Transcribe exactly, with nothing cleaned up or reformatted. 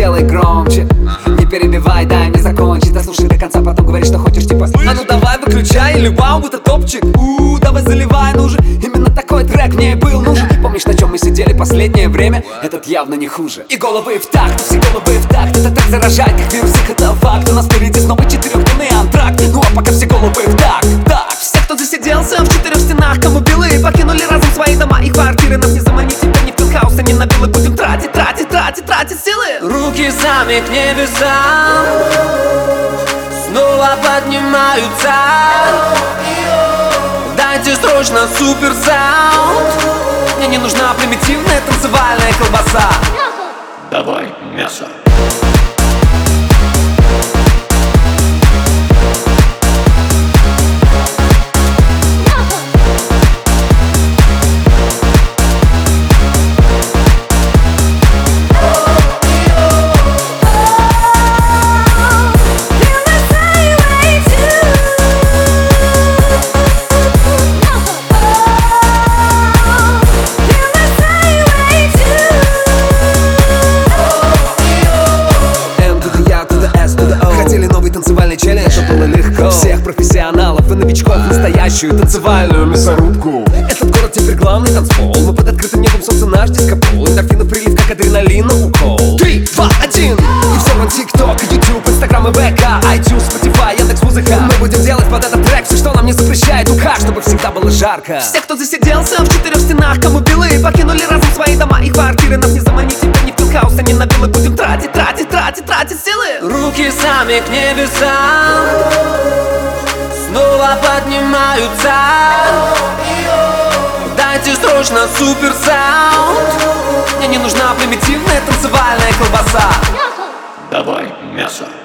сделай громче. Не перебивай, дай мне закончить. Дослушай до конца, потом говори, что хочешь, типа. А ну давай выключай, или вау, это топчик. У, давай заливай, ну же. Именно такой трек мне и был нужен. Помнишь, на чем мы сидели последнее время? Этот явно не хуже. И головы в такт, все головы в такт. Это так заражает, как вирус, их это факт. У нас впереди снова четырехдневный антракт. Ну а пока все головы в такт, так. Все, кто засиделся в четырех стенах, кому белые покинули разом свои дома и квартиры. Нам не заманить, тебя не в пентхаус, а не на виллы. Будем тратить, тратить, тратить, тратить силы. Руки сами к небесам снова поднимаются. Дайте срочно супер саунд. Мне не нужна примитивная танцевальная колбаса. Давай мясо. Танцевальный челлендж, это было легко. Всех профессионалов и новичков в настоящую танцевальную мясорубку. Этот город теперь главный танцпол. Мы под открытым небом, солнце наш дископол. Эндорфинов прилив, как адреналина укол. Три, два, один. И все вон ТикТок, Ютуб, Инстаграм и ВК, iTunes, Spotify, Яндекс.Музыка. Мы будем делать под этот трек все, что нам не запрещает УК, чтобы всегда было жарко. Все, кто засиделся в четырех стенах, кому белые покинули разом свои дома и квартиры. Нам не заманить, тебя не в пентхаус, а не на виллы. Будем тратить, тратить, тратить, тратить силы. Руки сами к небесам снова поднимаются. Дайте срочно супер саунд. Мне не нужна примитивная танцевальная колбаса. Давай мясо.